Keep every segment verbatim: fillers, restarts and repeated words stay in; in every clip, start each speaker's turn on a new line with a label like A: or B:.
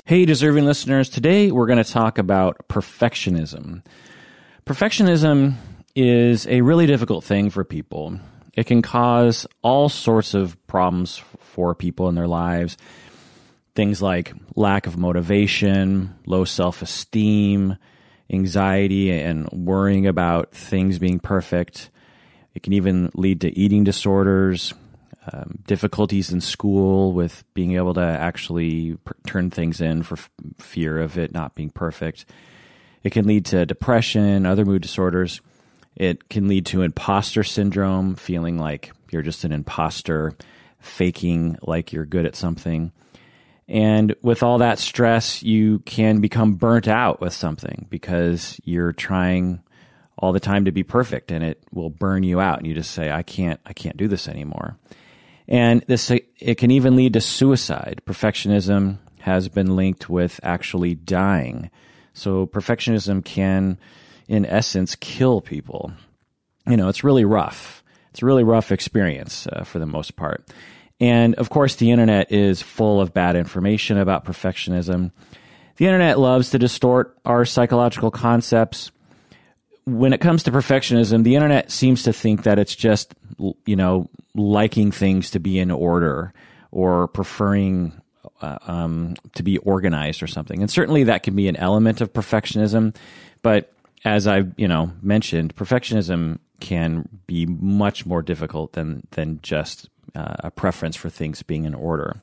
A: Hey, deserving listeners, today we're going to talk about perfectionism. Perfectionism is a really difficult thing for people. It can cause all sorts of problems for people in their lives. Things like lack of motivation, low self-esteem, anxiety, and worrying about things being perfect. It can even lead to eating disorders, um, difficulties in school with being able to actually per- turn things in for f- fear of it not being perfect. It can lead to depression, other mood disorders. It can lead to imposter syndrome, feeling like you're just an imposter, faking like you're good at something. And with all that stress, you can become burnt out with something because you're trying all the time to be perfect, and it will burn you out. And you just say, I can't, I can't do this anymore. And this, it can even lead to suicide. Perfectionism has been linked with actually dying. So perfectionism can, in essence, kill people. You know, it's really rough. It's a really rough experience uh, for the most part. And of course, the internet is full of bad information about perfectionism. The internet loves to distort our psychological concepts. When it comes to perfectionism, the internet seems to think that it's just, you know, liking things to be in order or preferring uh, um, to be organized or something. And certainly that can be an element of perfectionism. But as I've, you know, mentioned, perfectionism can be much more difficult than than just uh, a preference for things being in order.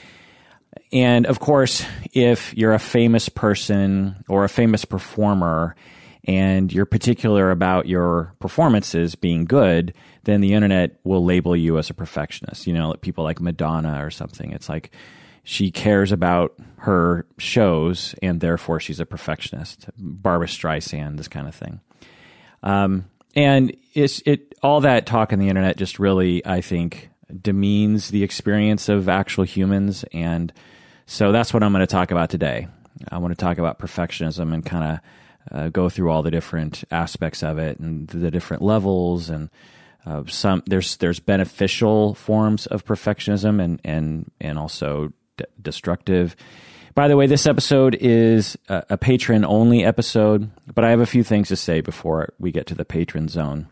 A: And of course, if you're a famous person or a famous performer and you're particular about your performances being good, then the internet will label you as a perfectionist. You know, people like Madonna or something. It's like she cares about her shows and therefore she's a perfectionist. Barbra Streisand, this kind of thing. Um, and it's it all that talk on the internet just really, I think, demeans the experience of actual humans. And so that's what I'm going to talk about today. I want to talk about perfectionism and kind of uh, go through all the different aspects of it and the different levels. And uh, some there's there's beneficial forms of perfectionism and and and also d- destructive. By the way, this episode is a, a patron-only episode, but I have a few things to say before we get to the patron zone.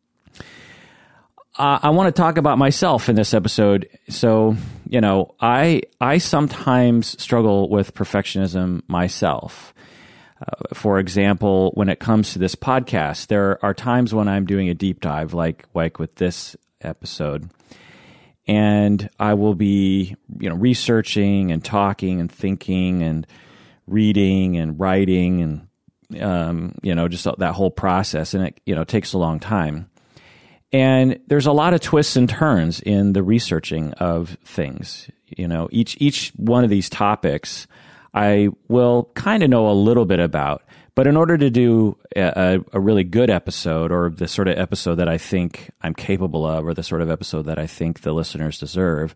A: Uh, I want to talk about myself in this episode. So, you know, I I sometimes struggle with perfectionism myself. Uh, for example, when it comes to this podcast, there are times when I'm doing a deep dive, like like with this episode, and I will be, you know, researching and talking and thinking and reading and writing and um, you know, just that whole process, and it, you know, takes a long time. And there's a lot of twists and turns in the researching of things. You know, each each one of these topics I will kind of know a little bit about. But in order to do a, a really good episode, or the sort of episode that I think I'm capable of, or the sort of episode that I think the listeners deserve,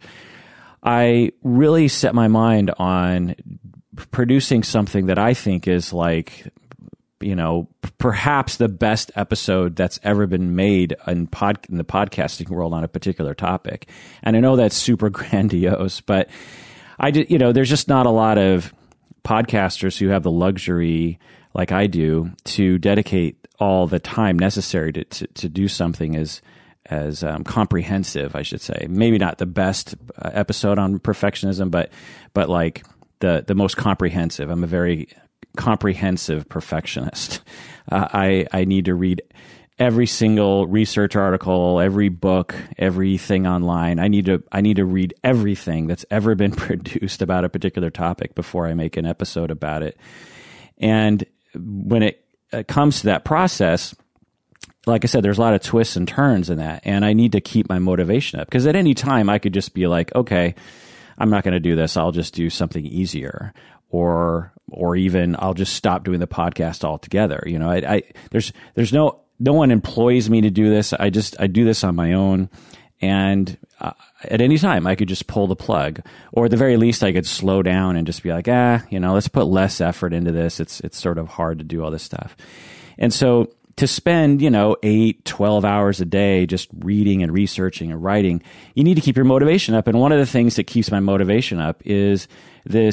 A: I really set my mind on producing something that I think is like, you know, perhaps the best episode that's ever been made in, pod, in the podcasting world on a particular topic. And I know that's super grandiose, but I did, you know, there's just not a lot of podcasters who have the luxury, like I do, to dedicate all the time necessary to to, to do something as as um, comprehensive, I should say. Maybe not the best uh, episode on perfectionism, but but like the the most comprehensive. I'm a very comprehensive perfectionist. Uh, I I need to read every single research article, every book, everything online. I need to I need to read everything that's ever been produced about a particular topic before I make an episode about it. And when it uh, comes to that process, like I said, there's a lot of twists and turns in that, and I need to keep my motivation up, because at any time I could just be like, okay, I'm not going to do this. I'll just do something easier, or or even I'll just stop doing the podcast altogether. You know, I, I there's there's no no one employs me to do this. I just I do this on my own, and uh, at any time I could just pull the plug, or at the very least I could slow down and just be like, ah, you know, let's put less effort into this. It's it's sort of hard to do all this stuff, and so to spend, you know, eight, twelve hours a day just reading and researching and writing, you need to keep your motivation up. And one of the things that keeps my motivation up is this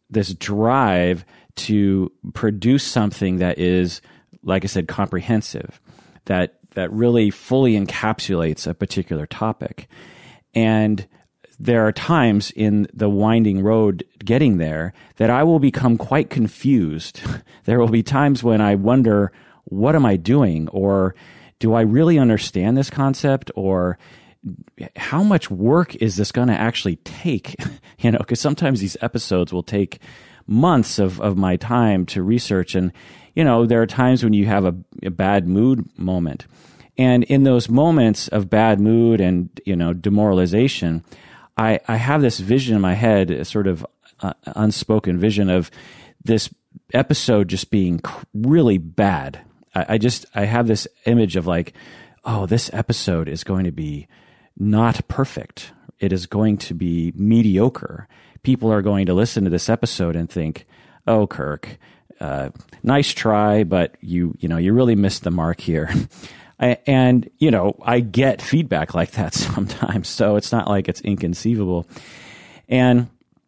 A: this drive to produce something that is, like I said, comprehensive, that that really fully encapsulates a particular topic. And there are times in the winding road getting there that I will become quite confused. There will be times when I wonder, what am I doing? Or do I really understand this concept? Or how much work is this going to actually take? You know, because sometimes these episodes will take months of, of my time to research. And, you know, there are times when you have a, a bad mood moment. And in those moments of bad mood and, you know, demoralization, I, I have this vision in my head, a sort of uh, unspoken vision of this episode just being really bad. I, I just, I have this image of like, oh, this episode is going to be not perfect. It is going to be mediocre. People are going to listen to this episode and think, oh, Kirk, uh, nice try, but you, you know, you really missed the mark here. And, you know, I get feedback like that sometimes, so it's not like it's inconceivable. And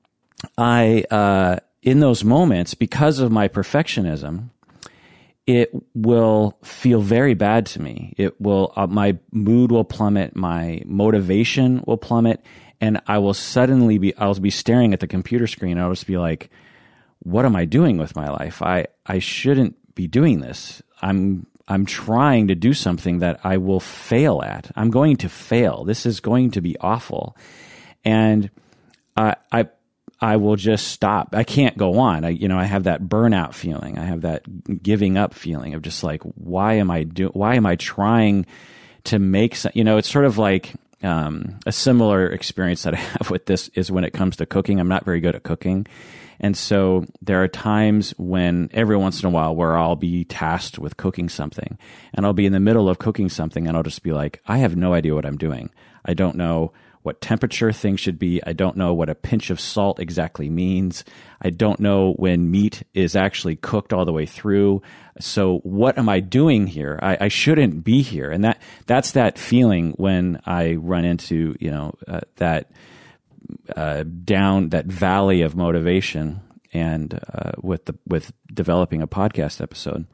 A: I, uh, in those moments, because of my perfectionism, it will feel very bad to me. It will, uh, my mood will plummet, my motivation will plummet, and I will suddenly be, I'll be staring at the computer screen, and I'll just be like, what am I doing with my life? I, I shouldn't be doing this. I'm I'm trying to do something that I will fail at. I'm going to fail. This is going to be awful. And I, I, I will just stop. I can't go on. I, you know, I have that burnout feeling. I have that giving up feeling of just like, why am I do? Why am I trying to make some, you know, it's sort of like, um, a similar experience that I have with this is when it comes to cooking. I'm not very good at cooking. And so there are times when every once in a while where I'll be tasked with cooking something, and I'll be in the middle of cooking something, and I'll just be like, I have no idea what I'm doing. I don't know what temperature things should be. I don't know what a pinch of salt exactly means. I don't know when meat is actually cooked all the way through. So what am I doing here? I, I shouldn't be here. And that that's that feeling when I run into, you know, uh, that Uh, down that valley of motivation, and uh, with the with developing a podcast episode,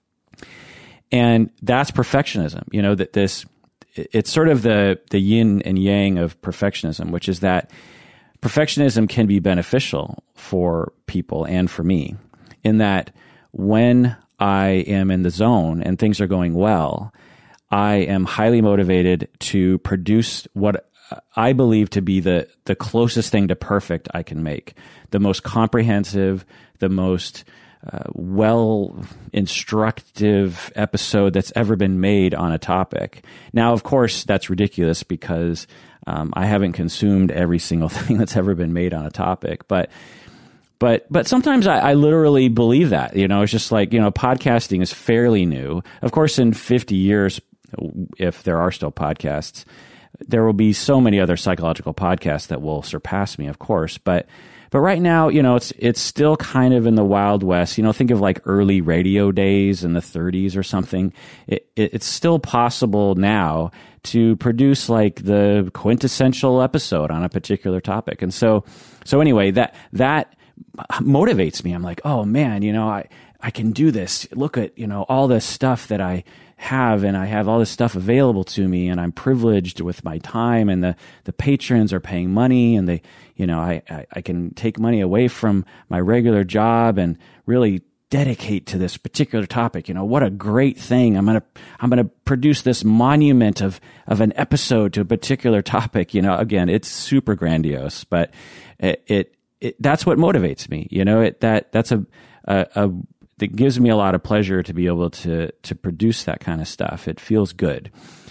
A: and that's perfectionism. You know, that this it's sort of the the yin and yang of perfectionism, which is that perfectionism can be beneficial for people and for me, in that when I am in the zone and things are going well, I am highly motivated to produce what I believe to be the, the closest thing to perfect I can make, the most comprehensive, the most uh, well instructive episode that's ever been made on a topic. Now, of course, that's ridiculous because um, I haven't consumed every single thing that's ever been made on a topic, but But but sometimes I, I literally believe that. You know, it's just like, you know, podcasting is fairly new. Of course, in fifty years, if there are still podcasts, there will be so many other psychological podcasts that will surpass me, of course. But but right now, you know, it's it's still kind of in the Wild West. You know, think of like early radio days in the thirties or something. It, it, it's still possible now to produce like the quintessential episode on a particular topic. And so so anyway, that that motivates me. I'm like, oh man, you know, I I can do this. Look at, you know, all this stuff that I have, and I have all this stuff available to me, and I'm privileged with my time, and the, the patrons are paying money, and they, you know, I, I, I can take money away from my regular job and really dedicate to this particular topic. You know, what a great thing. I'm going to, I'm going to produce this monument of, of an episode to a particular topic. You know, again, it's super grandiose, but it, it, it that's what motivates me. You know, it, that, that's a, a, a it gives me a lot of pleasure to be able to to produce that kind of stuff. It feels good.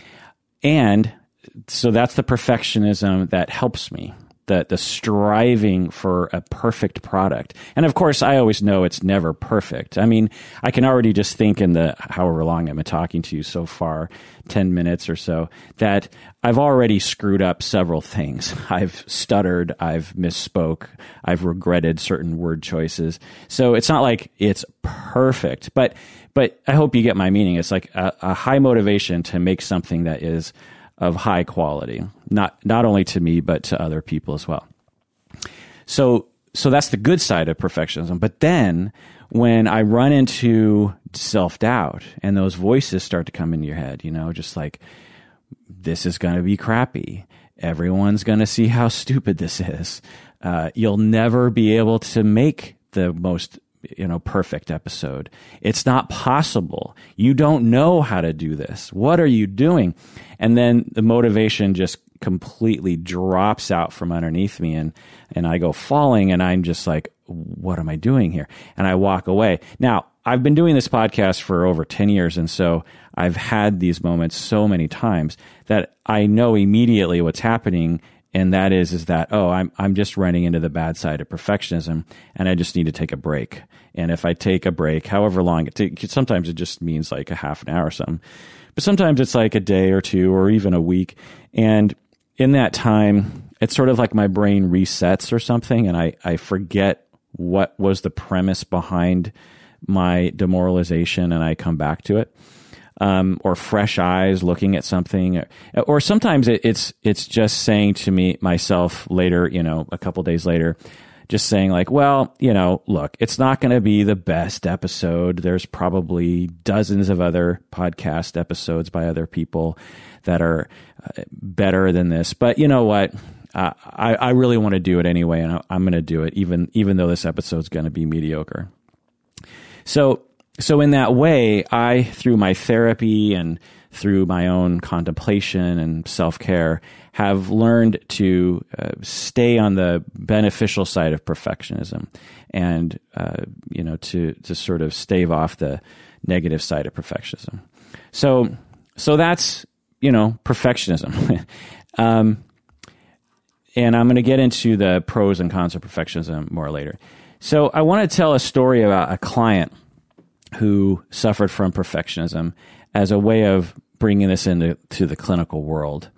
A: And so that's the perfectionism that helps me, the, the striving for a perfect product. And of course, I always know it's never perfect. I mean, I can already just think in the however long I've been talking to you so far, ten minutes or so, that I've already screwed up several things. I've stuttered, I've misspoke, I've regretted certain word choices. So it's not like it's perfect, but but I hope you get my meaning. It's like a, a high motivation to make something that is of high quality, not not only to me, but to other people as well. So so that's the good side of perfectionism. But then when I run into self-doubt and those voices start to come into your head, you know, just like, this is going to be crappy. Everyone's going to see how stupid this is. Uh, you'll never be able to make the most, you know, perfect episode. It's not possible. You don't know how to do this. What are you doing? And then the motivation just completely drops out from underneath me, and and I go falling, and I'm just like, what am I doing here? And I walk away. Now, I've been doing this podcast for over ten years, and so I've had these moments so many times that I know immediately what's happening, and that is is that, oh, I'm I'm just running into the bad side of perfectionism, and I just need to take a break. And if I take a break, however long it takes, sometimes it just means like a half an hour or something, but sometimes it's like a day or two or even a week. And in that time, it's sort of like my brain resets or something, and I, I forget what was the premise behind my demoralization, and I come back to it. Um, or fresh eyes looking at something, or, or sometimes it, it's it's just saying to me myself later, you know, a couple days later, just saying like, well, you know, look, it's not going to be the best episode. There's probably dozens of other podcast episodes by other people that are uh, better than this. But you know what? Uh, I, I really want to do it anyway, and I, I'm going to do it even even though this episode's going to be mediocre. So. So in that way, I, through my therapy and through my own contemplation and self-care, have learned to uh, stay on the beneficial side of perfectionism, and uh, you know, to to sort of stave off the negative side of perfectionism. So, so that's, you know, perfectionism. um, and I'm going to get into the pros and cons of perfectionism more later. So I want to tell a story about a client who suffered from perfectionism as a way of bringing this into to the clinical world.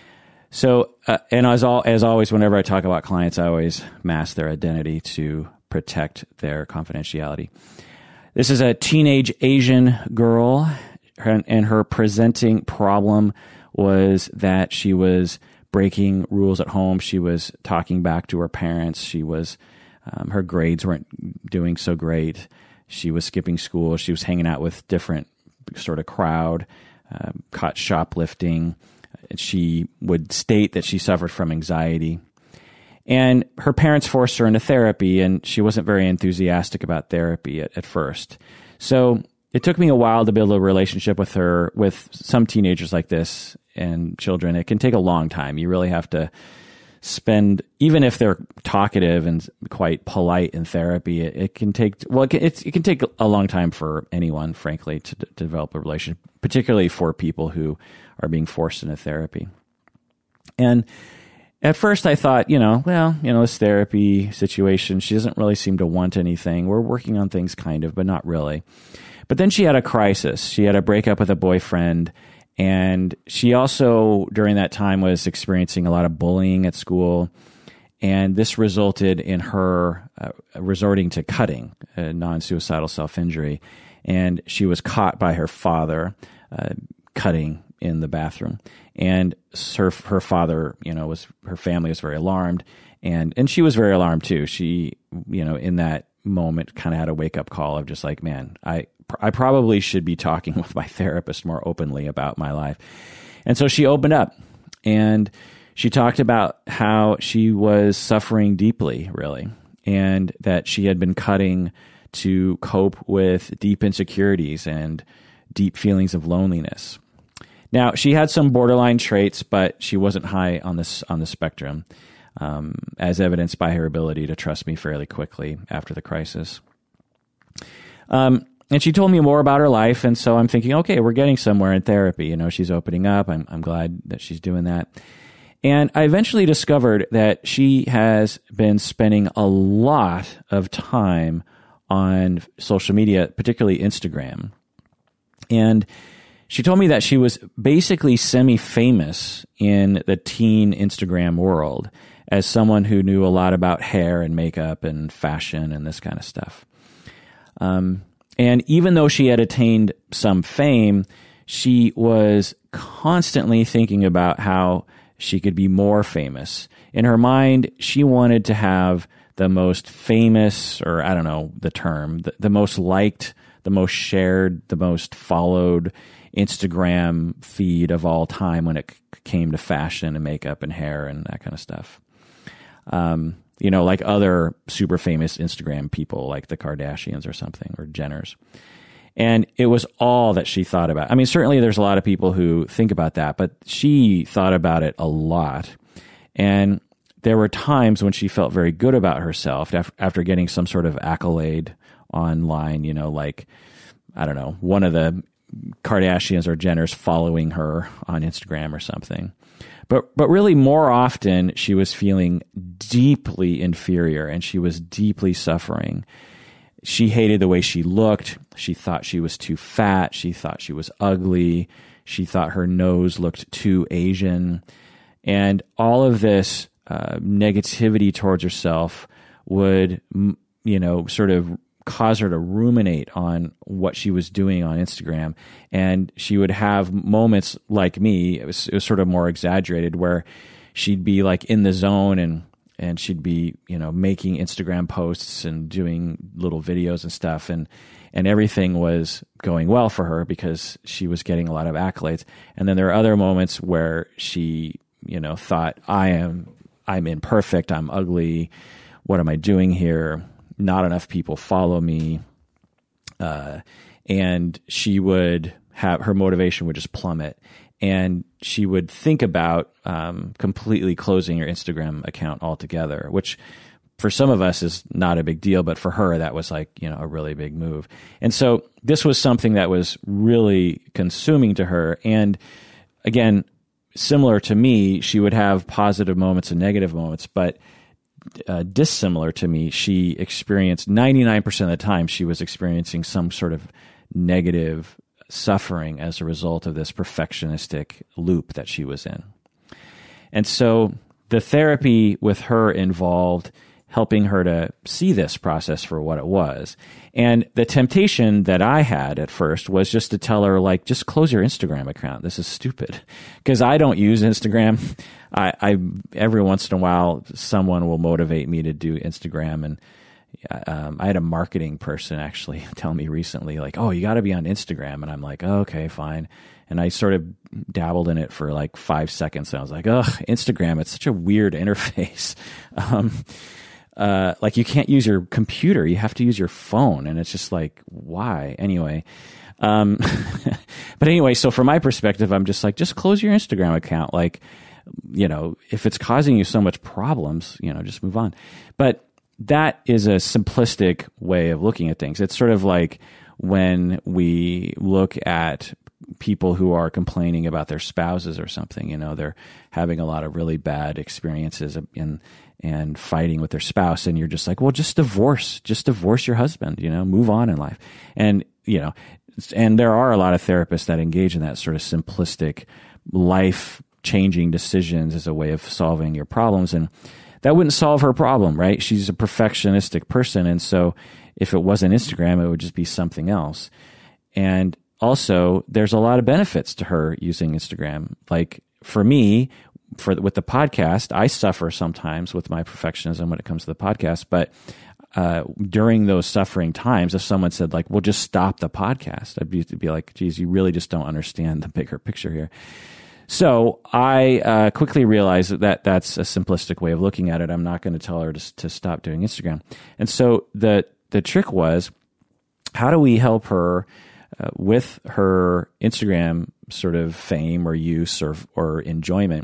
A: So, uh, and as, all, as always, whenever I talk about clients, I always mask their identity to protect their confidentiality. This is a teenage Asian girl, and her presenting problem was that she was breaking rules at home. She was talking back to her parents. She was, um, her grades weren't doing so great. She was skipping school. She was hanging out with different sort of crowd, uh, caught shoplifting. She would state that she suffered from anxiety. And her parents forced her into therapy, and she wasn't very enthusiastic about therapy at, at first. So it took me a while to build a relationship with her. With some teenagers like this and children, it can take a long time. You really have to spend, even if they're talkative and quite polite in therapy, it, it can take, well, it can, it, it can take a long time for anyone, frankly, to, to develop a relationship, particularly for people who are being forced into therapy. And at first I thought, you know, well, you know, this therapy situation, she doesn't really seem to want anything. We're working on things kind of, but not really. But then she had a crisis. She had a breakup with a boyfriend. And she also, during that time, was experiencing a lot of bullying at school. And this resulted in her uh, resorting to cutting, uh, non-suicidal self-injury. And she was caught by her father uh, cutting in the bathroom. And her, her father, you know, was, her family was very alarmed. And, and she was very alarmed too. She, you know, in that moment kind of had a wake-up call of just like, man, I... I probably should be talking with my therapist more openly about my life. And so she opened up, and she talked about how she was suffering deeply, really, and that she had been cutting to cope with deep insecurities and deep feelings of loneliness. Now, she had some borderline traits, but she wasn't high on this on the spectrum, um, as evidenced by her ability to trust me fairly quickly after the crisis. Um, And she told me more about her life, and so I'm thinking, okay, we're getting somewhere in therapy. You know, she's opening up. I'm I'm glad that she's doing that. And I eventually discovered that she has been spending a lot of time on social media, particularly Instagram. And she told me that she was basically semi-famous in the teen Instagram world as someone who knew a lot about hair and makeup and fashion and this kind of stuff. Um. And even though she had attained some fame, she was constantly thinking about how she could be more famous. In her mind, she wanted to have the most famous, or I don't know the term, the, the most liked, the most shared, the most followed Instagram feed of all time when it c- came to fashion and makeup and hair and that kind of stuff. Um, you know, like other super famous Instagram people like the Kardashians or something, or Jenners. And it was all that she thought about. I mean, certainly there's a lot of people who think about that, but she thought about it a lot. And there were times when she felt very good about herself after getting some sort of accolade online, you know, like, I don't know, one of the Kardashians or Jenners following her on Instagram or something. But but really more often she was feeling deeply inferior and she was deeply suffering. She hated the way she looked. She thought she was too fat. She thought she was ugly. She thought her nose looked too Asian. And all of this uh, negativity towards herself would, you know, sort of cause her to ruminate on what she was doing on Instagram. And she would have moments like me, it was, it was sort of more exaggerated, where she'd be like in the zone and and she'd be, you know, making Instagram posts and doing little videos and stuff, and and everything was going well for her because she was getting a lot of accolades. And then there are other moments where she, you know, thought, I am I'm imperfect, I'm ugly, what am I doing here? Not enough people follow me. Uh, and she would have, her motivation would just plummet. And she would think about um, completely closing your Instagram account altogether, which for some of us is not a big deal, but for her, that was like, you know, a really big move. And so this was something that was really consuming to her. And again, similar to me, she would have positive moments and negative moments, but uh, dissimilar to me, she experienced ninety-nine percent of the time, she was experiencing some sort of negative suffering as a result of this perfectionistic loop that she was in. And so the therapy with her involved helping her to see this process for what it was. And the temptation that I had at first was just to tell her, like, just close your Instagram account. This is stupid. Because I don't use Instagram. I, I every once in a while, someone will motivate me to do Instagram. And um, I had a marketing person actually tell me recently, like, oh, you got to be on Instagram. And I'm like, oh, okay, fine. And I sort of dabbled in it for like five seconds. And I was like, ugh, Instagram, it's such a weird interface. Um, Uh, like you can't use your computer, you have to use your phone. And it's just like, why? Anyway. Um, but anyway, so from my perspective, I'm just like, just close your Instagram account. Like, you know, if it's causing you so much problems, you know, just move on. But that is a simplistic way of looking at things. It's sort of like when we look at people who are complaining about their spouses or something, you know, they're having a lot of really bad experiences in, and fighting with their spouse. And you're just like, well, just divorce, just divorce your husband, you know, move on in life. And, you know, and there are a lot of therapists that engage in that sort of simplistic life changing decisions as a way of solving your problems. And that wouldn't solve her problem, right? She's a perfectionistic person. And so if it wasn't Instagram, it would just be something else. And also, there's a lot of benefits to her using Instagram. Like for me, for with the podcast, I suffer sometimes with my perfectionism when it comes to the podcast. But uh, during those suffering times, if someone said like, well, just stop the podcast, I'd be, be like, geez, you really just don't understand the bigger picture here. So I uh, quickly realized that, that that's a simplistic way of looking at it. I'm not going to tell her to, to stop doing Instagram. And so the the trick was, how do we help her uh, with her Instagram sort of fame or use or or enjoyment,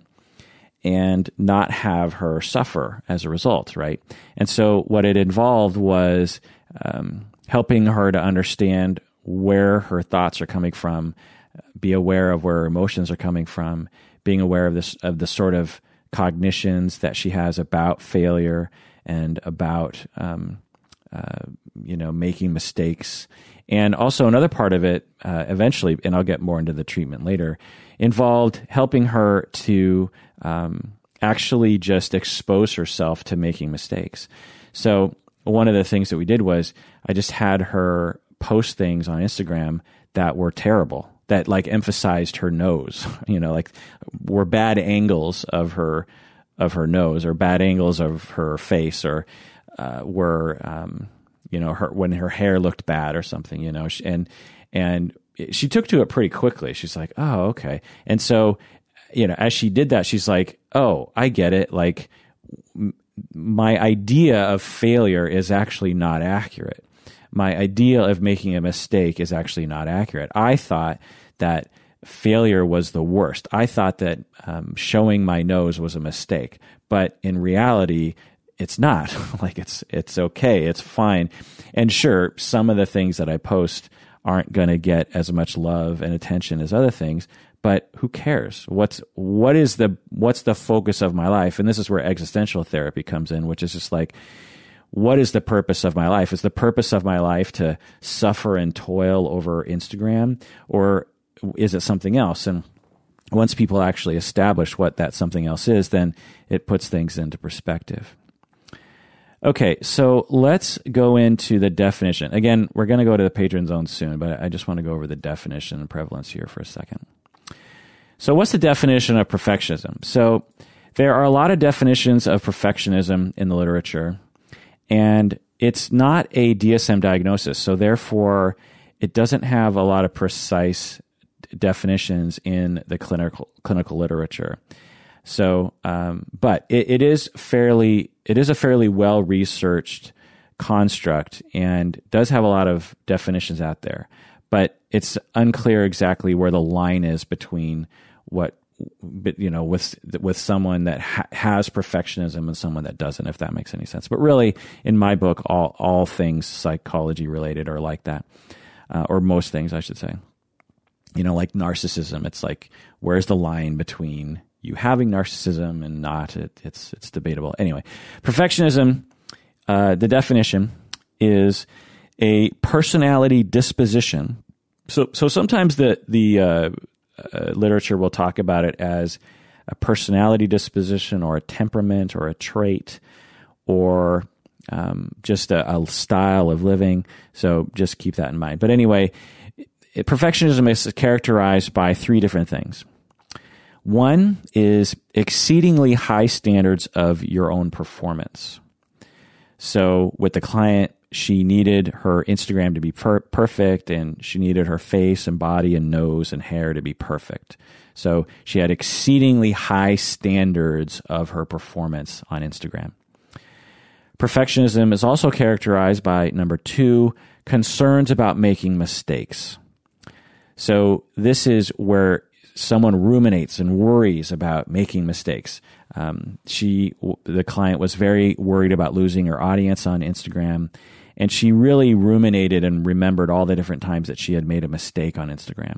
A: and not have her suffer as a result, right? And so what it involved was um, helping her to understand where her thoughts are coming from, be aware of where her emotions are coming from, being aware of this of the sort of cognitions that she has about failure and about um, uh, you know making mistakes. And also another part of it, uh, eventually, and I'll get more into the treatment later, involved helping her to um, actually just expose herself to making mistakes. So one of the things that we did was I just had her post things on Instagram that were terrible, that like emphasized her nose, you know, like were bad angles of her of her nose or bad angles of her face, or uh, were, um, you know, her when her hair looked bad or something, you know, and and she took to it pretty quickly. She's like, oh, okay. And so, you know, as she did that, she's like, oh, I get it. Like, m- my idea of failure is actually not accurate. My idea of making a mistake is actually not accurate. I thought that failure was the worst. I thought that um, showing my nose was a mistake, but in reality, it's not. Like, it's it's okay. It's fine. And sure, some of the things that I post aren't going to get as much love and attention as other things, but who cares? What's what is the what's the focus of my life? And this is where existential therapy comes in, which is just like, what is the purpose of my life? Is the purpose of my life to suffer and toil over Instagram, or is it something else? And once people actually establish what that something else is, then it puts things into perspective. Okay, so let's go into the definition. Again, we're going to go to the patron zone soon, but I just want to go over the definition and prevalence here for a second. So what's the definition of perfectionism? So there are a lot of definitions of perfectionism in the literature, and it's not a D S M diagnosis, so therefore it doesn't have a lot of precise definitions in the clinical clinical literature. So, um, but it, it is fairly it is a fairly well researched construct and does have a lot of definitions out there. But it's unclear exactly where the line is between what, you know, with with someone that ha- has perfectionism and someone that doesn't, if that makes any sense. But really, in my book, all all things psychology related are like that, uh, or most things, I should say. You know, like narcissism, it's like, where's the line between you having narcissism and not? It, it's it's debatable. Anyway, perfectionism, uh, the definition is a personality disposition. So so sometimes the the uh, uh, literature will talk about it as a personality disposition or a temperament or a trait or um, just a, a style of living. So just keep that in mind. But anyway, it, perfectionism is characterized by three different things. One is exceedingly high standards of your own performance. So with the client, she needed her Instagram to be per- perfect, and she needed her face and body and nose and hair to be perfect. So she had exceedingly high standards of her performance on Instagram. Perfectionism is also characterized by, number two, concerns about making mistakes. So this is where someone ruminates and worries about making mistakes. Um, she, the client, was very worried about losing her audience on Instagram, and she really ruminated and remembered all the different times that she had made a mistake on Instagram.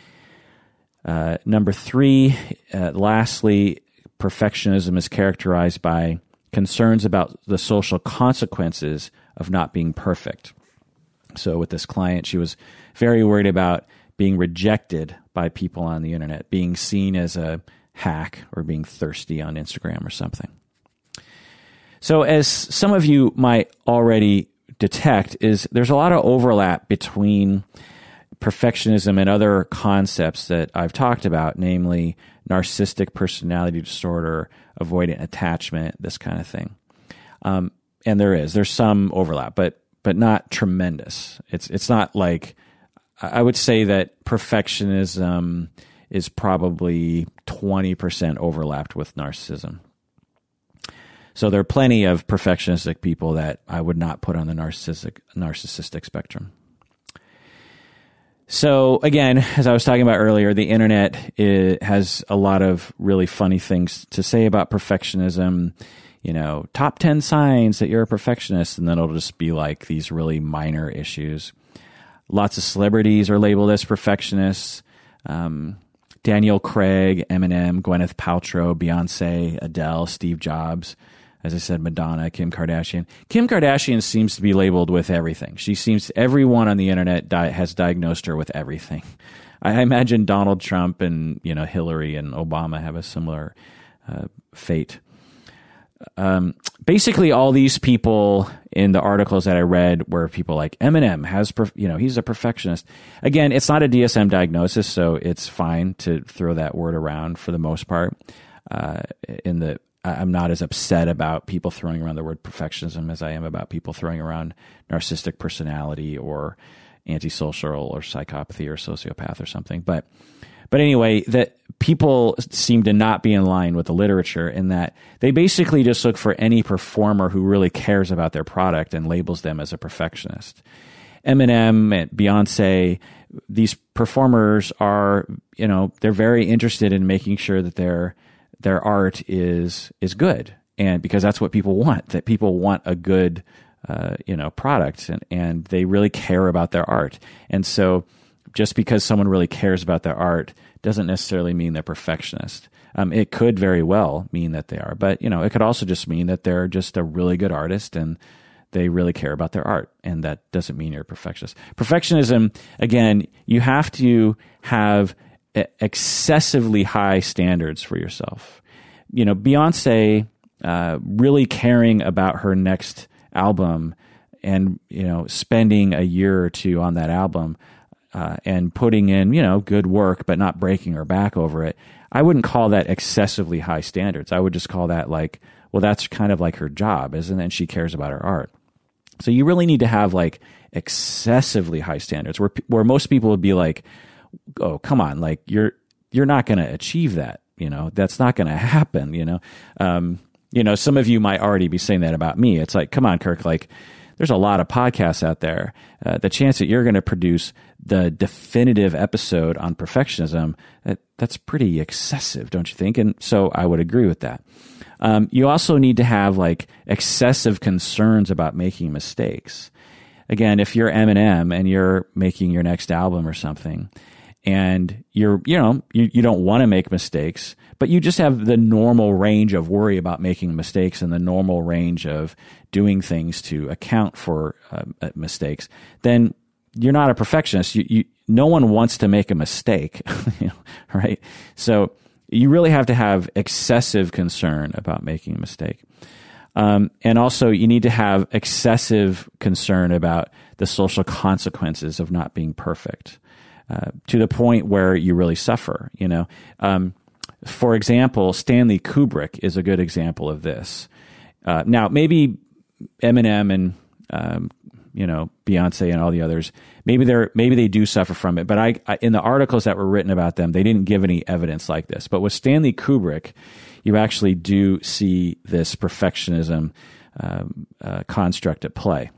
A: Uh, number three, uh, lastly, perfectionism is characterized by concerns about the social consequences of not being perfect. So with this client, she was very worried about being rejected by people on the internet, being seen as a hack or being thirsty on Instagram or something. So as some of you might already detect, is there's a lot of overlap between perfectionism and other concepts that I've talked about, namely narcissistic personality disorder, avoidant attachment, this kind of thing. Um, and there is, there's some overlap, but but not tremendous. It's it's not like, I would say that perfectionism is probably twenty percent overlapped with narcissism. So there are plenty of perfectionistic people that I would not put on the narcissistic narcissistic spectrum. So again, as I was talking about earlier, the internet, it has a lot of really funny things to say about perfectionism. You know, top ten signs that you're a perfectionist, and then it'll just be like these really minor issues. Lots of celebrities are labeled as perfectionists. Um, Daniel Craig, Eminem, Gwyneth Paltrow, Beyonce, Adele, Steve Jobs, as I said, Madonna, Kim Kardashian. Kim Kardashian seems to be labeled with everything. She seems, everyone on the internet di- has diagnosed her with everything. I imagine Donald Trump and, you know, Hillary and Obama have a similar uh, fate. Um, basically, all these people in the articles that I read were people like Eminem has, perf- you know, he's a perfectionist. Again, it's not a D S M diagnosis, so it's fine to throw that word around for the most part uh, in the I'm not as upset about people throwing around the word perfectionism as I am about people throwing around narcissistic personality or antisocial or psychopathy or sociopath or something. But but anyway, that people seem to not be in line with the literature in that they basically just look for any performer who really cares about their product and labels them as a perfectionist. Eminem and Beyonce, these performers are, you know, they're very interested in making sure that their their art is is good, and because that's what people want. That people want a good, uh, you know, product, and and they really care about their art. And so, just because someone really cares about their art doesn't necessarily mean they're perfectionist. Um, it could very well mean that they are, but you know, it could also just mean that they're just a really good artist and they really care about their art, and that doesn't mean you're a perfectionist. Perfectionism, again, you have to have excessively high standards for yourself. You know, Beyonce uh, really caring about her next album and, you know, spending a year or two on that album uh, and putting in, you know, good work, but not breaking her back over it. I wouldn't call that excessively high standards. I would just call that like, well, that's kind of like her job, isn't it? And she cares about her art. So you really need to have like excessively high standards where where most people would be like, oh, come on, like you're you're not going to achieve that. You know, that's not going to happen. You know, um, you know, some of you might already be saying that about me. It's like, come on, Kirk, like there's a lot of podcasts out there. Uh, the chance that you're going to produce the definitive episode on perfectionism, that, that's pretty excessive, don't you think? And so I would agree with that. Um, you also need to have like excessive concerns about making mistakes. Again, if you're Eminem and you're making your next album or something, and you're, you know, you, you don't want to make mistakes, but you just have the normal range of worry about making mistakes and the normal range of doing things to account for uh, mistakes, then you're not a perfectionist. You, you, no one wants to make a mistake, you know, right? So you really have to have excessive concern about making a mistake. Um, and also you need to have excessive concern about the social consequences of not being perfect. Uh, to the point where you really suffer, you know. Um, for example, Stanley Kubrick is a good example of this. Uh, now, maybe Eminem and um, you know Beyonce and all the others, maybe they're maybe they do suffer from it. But I, I, in the articles that were written about them, they didn't give any evidence like this. But with Stanley Kubrick, you actually do see this perfectionism um, uh, construct at play.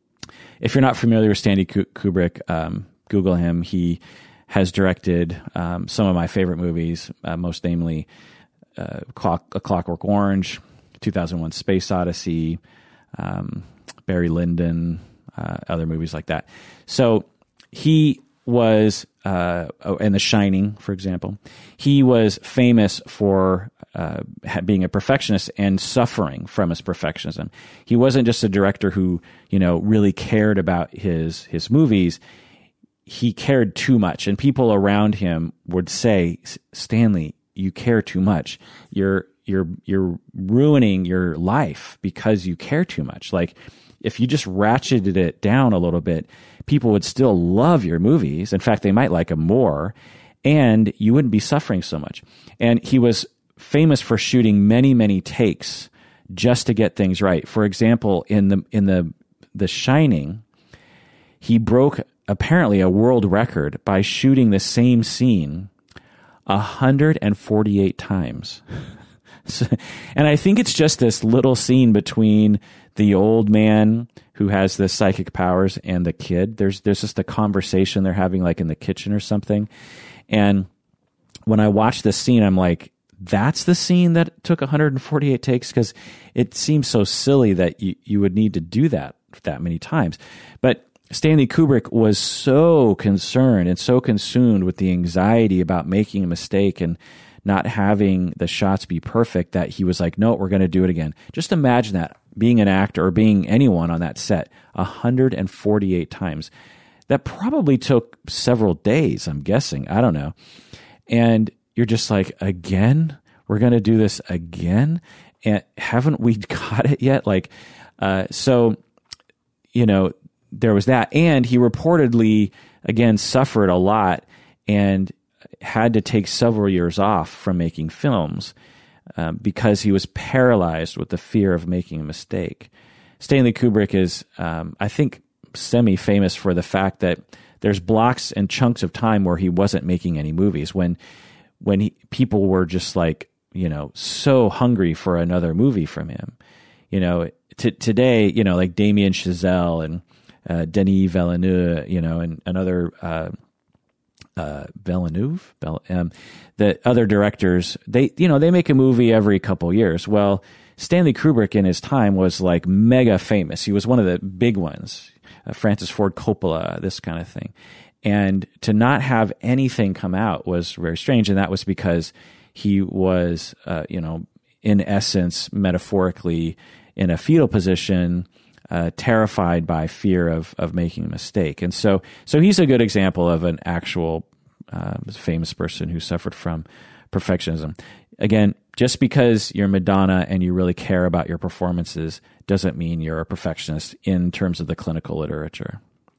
A: If you're not familiar with Stanley Kubrick, um, Google him. He has directed um, some of my favorite movies, uh, most namely uh, Clock, A Clockwork Orange, two thousand one Space Odyssey, um, Barry Lyndon, uh, other movies like that. So he was, uh, oh, and The Shining, for example, he was famous for uh, being a perfectionist and suffering from his perfectionism. He wasn't just a director who, you know, really cared about his his movies. He cared too much, and people around him would say, Stanley, you care too much. You're you're you're ruining your life because you care too much. Like if you just ratcheted it down a little bit, people would still love your movies. In fact, they might like them more, and you wouldn't be suffering so much. And he was famous for shooting many, many takes just to get things right. For example, in the in the The Shining, he broke apparently a world record by shooting the same scene one hundred forty-eight times. So, and I think it's just this little scene between the old man who has the psychic powers and the kid. There's there's just a conversation they're having like in the kitchen or something. And when I watch this scene, I'm like, that's the scene that took one hundred forty-eight takes? Because it seems so silly that you, you would need to do that that many times. But Stanley Kubrick was so concerned and so consumed with the anxiety about making a mistake and not having the shots be perfect that he was like, no, we're going to do it again. Just imagine that, being an actor or being anyone on that set one hundred forty-eight times. That probably took several days, I'm guessing. I don't know. And you're just like, again? We're going to do this again? And haven't we got it yet? Like, uh, so, you know, there was that. And he reportedly, again, suffered a lot and had to take several years off from making films um, because he was paralyzed with the fear of making a mistake. Stanley Kubrick is, um, I think, semi-famous for the fact that there's blocks and chunks of time where he wasn't making any movies, when when he, people were just like, you know, so hungry for another movie from him. You know, t- today, you know, like Damien Chazelle and uh, Denis Villeneuve, you know, and another uh, uh, Villeneuve, Bell, um, the other directors, they, you know, they make a movie every couple years. Well, Stanley Kubrick in his time was like mega famous. He was one of the big ones. Uh, Francis Ford Coppola, this kind of thing. And to not have anything come out was very strange. And that was because he was, uh, you know, in essence, metaphorically, in a fetal position, uh, terrified by fear of of making a mistake. And so, so he's a good example of an actual uh, famous person who suffered from perfectionism. Again, just because you're Madonna and you really care about your performances doesn't mean you're a perfectionist in terms of the clinical literature.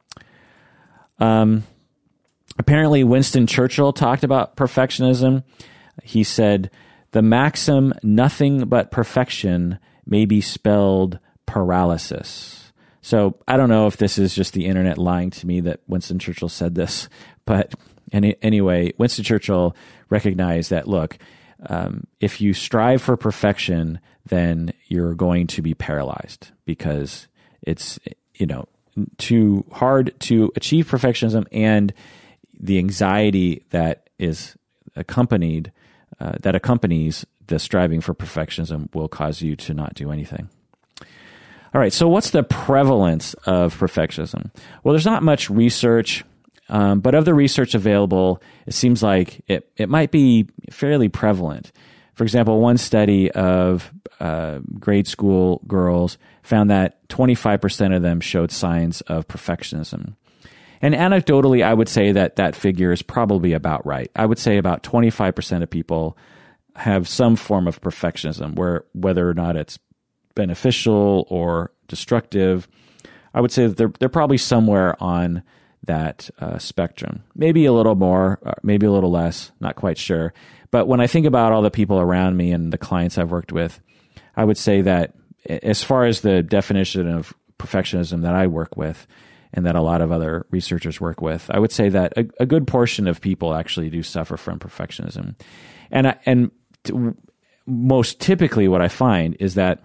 A: Um, apparently, Winston Churchill talked about perfectionism. He said, "The maxim, nothing but perfection, may be spelled paralysis." So I don't know if this is just the internet lying to me that Winston Churchill said this, but any, anyway, Winston Churchill recognized that, look, um, if you strive for perfection, then you're going to be paralyzed, because it's, you know, too hard to achieve perfectionism, and the anxiety that is accompanied, uh, that accompanies the striving for perfectionism will cause you to not do anything. All right, so what's the prevalence of perfectionism? Well, there's not much research, um, but of the research available, it seems like it, it might be fairly prevalent. For example, one study of uh, grade school girls found that twenty-five percent of them showed signs of perfectionism. And anecdotally, I would say that that figure is probably about right. I would say about twenty-five percent of people have some form of perfectionism, where whether or not it's beneficial or destructive, I would say that they're they're probably somewhere on that uh, spectrum. Maybe a little more, maybe a little less, not quite sure. But when I think about all the people around me and the clients I've worked with, I would say that as far as the definition of perfectionism that I work with, and that a lot of other researchers work with, I would say that a, a good portion of people actually do suffer from perfectionism. And I, and t- most typically what I find is that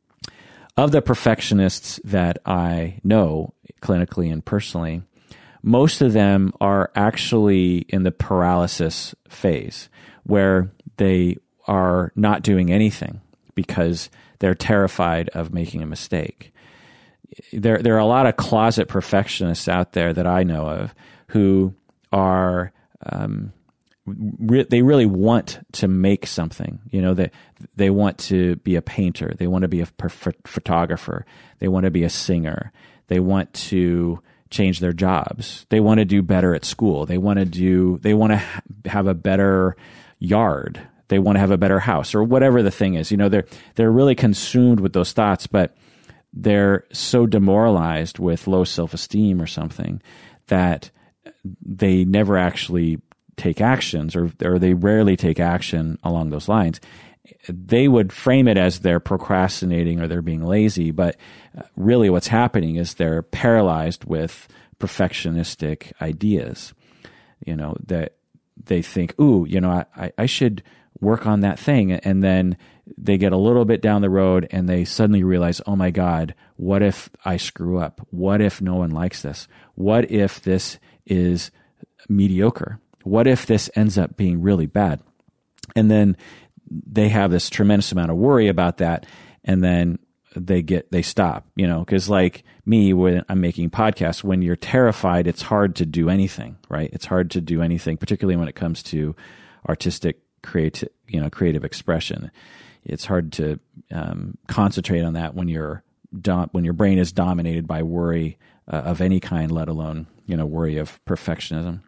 A: of the perfectionists that I know clinically and personally, most of them are actually in the paralysis phase, where they are not doing anything because they're terrified of making a mistake. There, there are a lot of closet perfectionists out there that I know of who are, um, re- they really want to make something. You know, they, they want to be a painter. They want to be a perf- photographer. They want to be a singer. They want to change their jobs. They want to do better at school. They want to do, they want to ha- have a better yard. They want to have a better house, or whatever the thing is. You know, they're, they're really consumed with those thoughts, but they're so demoralized with low self-esteem or something that they never actually take actions, or, or they rarely take action along those lines. They would frame it as they're procrastinating or they're being lazy, but really what's happening is they're paralyzed with perfectionistic ideas. You know, that they think, ooh, you know, I, I should work on that thing. And then they get a little bit down the road and they suddenly realize, oh my God, what if I screw up? What if no one likes this? What if this is mediocre? What if this ends up being really bad? And then they have this tremendous amount of worry about that. And then they get, they stop, you know, because like me, when I'm making podcasts, when you're terrified, it's hard to do anything, right? It's hard to do anything, particularly when it comes to artistic, creative, you know, creative expression. It's hard to um, concentrate on that when you're dom- when your brain is dominated by worry uh, of any kind, let alone, you know, worry of perfectionism.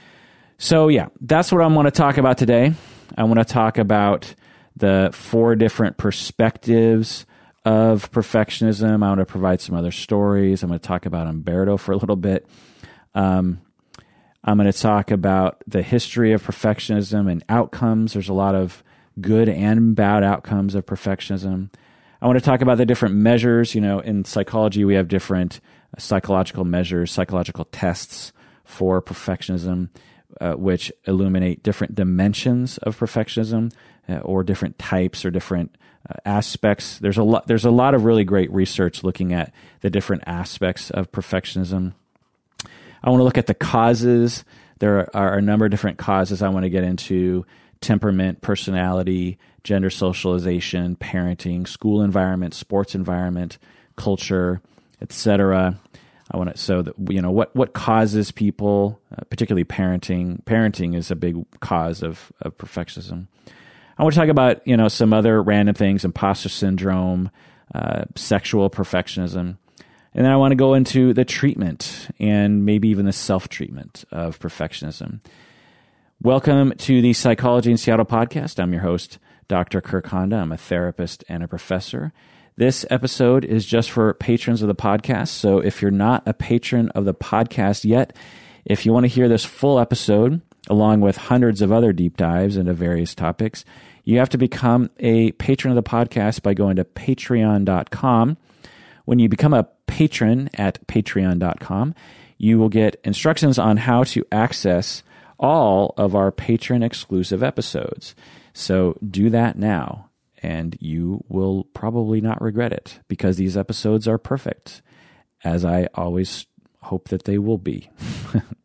A: So yeah, that's what I want to talk about today. I want to talk about the four different perspectives of perfectionism. I want to provide some other stories. I'm going to talk about Umberto for a little bit. Um, I'm going to talk about the history of perfectionism and outcomes. There's a lot of good and bad outcomes of perfectionism. I want to talk about the different measures. You know, in psychology, we have different psychological measures, psychological tests for perfectionism, uh, which illuminate different dimensions of perfectionism, uh, or different types or different uh, aspects. There's a lot. There's a lot of really great research looking at the different aspects of perfectionism. I want to look at the causes. There are a number of different causes I want to get into: temperament, personality, gender socialization, parenting, school environment, sports environment, culture, et cetera. I want to, so that, you know, what, what causes people, uh, particularly parenting. Parenting is a big cause of, of perfectionism. I want to talk about, you know, some other random things: imposter syndrome, uh, sexual perfectionism. And then I want to go into the treatment and maybe even the self-treatment of perfectionism. Welcome to the Psychology in Seattle podcast. I'm your host, Doctor Kirk Honda. I'm a therapist and a professor. This episode is just for patrons of the podcast. So if you're not a patron of the podcast yet, if you want to hear this full episode, along with hundreds of other deep dives into various topics, you have to become a patron of the podcast by going to patreon dot com. When you become a patron at patreon dot com, you will get instructions on how to access all of our patron exclusive episodes. So do that now, and you will probably not regret it, because these episodes are perfect, as I always hope that they will be.